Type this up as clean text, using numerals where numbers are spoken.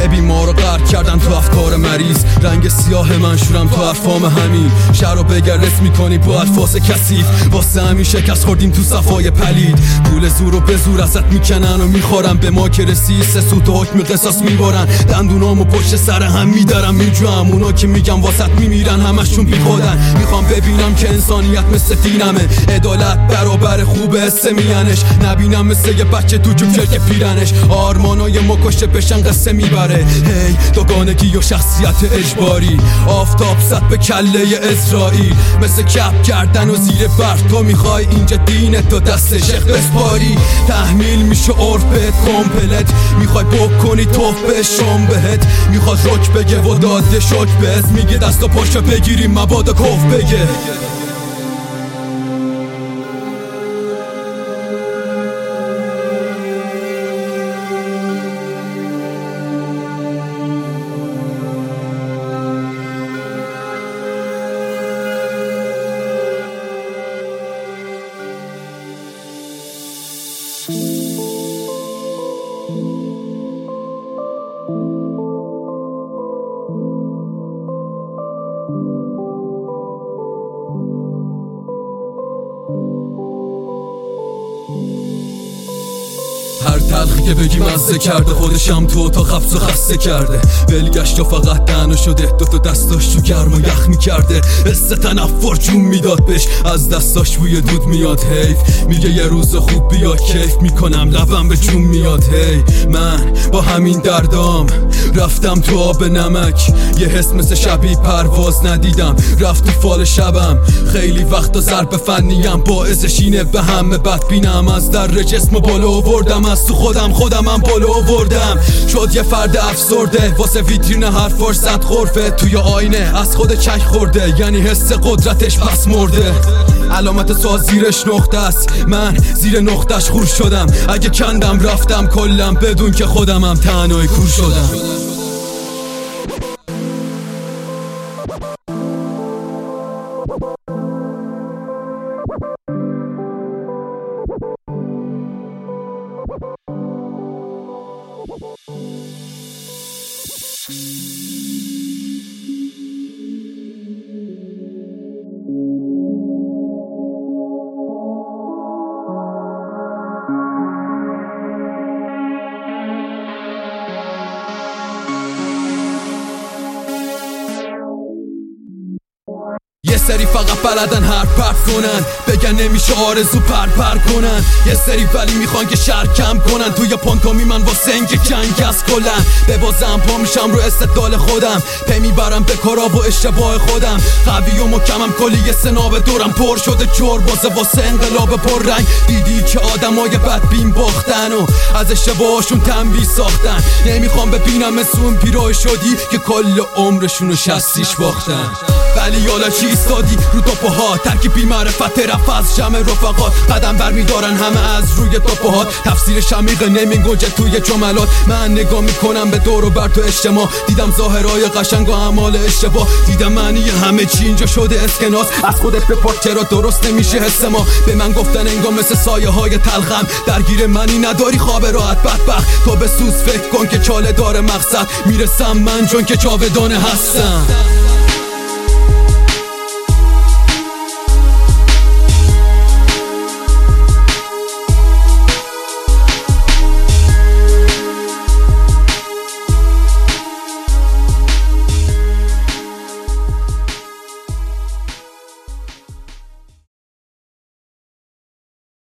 ببین ما رو غرق کردن تو افکار مریض، رنگ سیاه منشورم تو حرفام همین. شهر رو بگرس میکنی با الفاظ کثیف، واسه همین شکست خوردیم تو صفای پلید. پول زور و به زور ازت میکنن و میخورن، به ما که رسی سه سوت و حکم قصاص میبارن. دندونامو پشت سر هم میدارم میجوام، اونا که میگم واسط میمیرن همشون بی خودن. میخوام ببینم که انسانیت مثل دینمه، عدالت برابر خوبه حسه میانش. نبینم مثل یه بچه تو جوب که پیرنش آرمانای ما کشته بشن قصه میبره. هی دوگانگی و شخصیت اجباری، آفتاب زد به کله اسرائیل مثل کپ کردن و زیر برف. تو میخوای اینجا دینت تو دست شیخ بسپاری، تحمیل میشه عرف بهت کمپلت. میخوای بکنی توف به شام بهت، میخواد رک بگه و داده شک بهت. میگه دست و پاشو بگیریم مبادا کف بگه. هر تلخی که بگی مزه کرده، خودشم تو اتاق حبس و خسته کرده. ولگشت و فقط دهنو شده، دوتا دستاش تو گرم و یخ میکرده. حس تنفر جون میداد بهش، از دستاش بوی دود میاد. حیف میگه یه روز خوب بیاد، کیف میکنم لبم به جون میاد. هی من با همین دردام رفتم تو آب نمک، یه حس مثل شبی پرواز ندیدم رفت تو فال شبم. خیلی وقتا ضرب فنیم باعثش اینه به همه بد بینم. از در جسم بالا آوردم، از تو خودم بالا آوردم. شد یه فرد افسرده واسه ویترین هر فرصت غرفه. توی آینه از خود چک خورده، یعنی حس قدرتش پس مرده. علامت سوال زیرش نقطه است، من زیر نقطش خور شدم. اگه کندم رفتم کلم بدون که خودمم تنهایی کور شدم. یه سری فقط بلدن حرف پرت کنن، بگن نمیشه آرزو پر کنن. یه سری ولی میخوان که شر کم کنن، توی پانتومی من واسه اینکه جنگ از کلن. ببازم پا میشم رو استدلال خودم، پی میبرم به کارا و اشتباه خودم. قوی و محکمم، کلی یه سناب دورم پر شده جور بازه واسه انقلاب پر رنگ. دیدی که آدمای بدبین باختن و از اشتباهشون تنبیه ساختن. نمیخوام ببینم مثل اون پیرای شدی که کل عمرشونو شستیش باختن. ولی یالا چی ایستادی رو توپوها، ترکیب بی معرفت رفت از جمع رفقات. قدم برمیدارن همه از روی توپوهات، تفسیرش عمیقه نمیگنجه توی جملات. من نگاه میکنم به دور و بر تو اجتماع، دیدم ظاهرهای قشنگ و اعمال اشتباه. دیدم معنی همه چی اینجا شده اسکناس، از خودت بپرس چرا درست نمیشه حس ما. به من گفتن انگار مثل سایه های تلخم، درگیر منی نداری خواب راحت بدبخت. تو به سوز فکر کن که چاله داره مقصد، میرسم من چون که جاودانه هستم.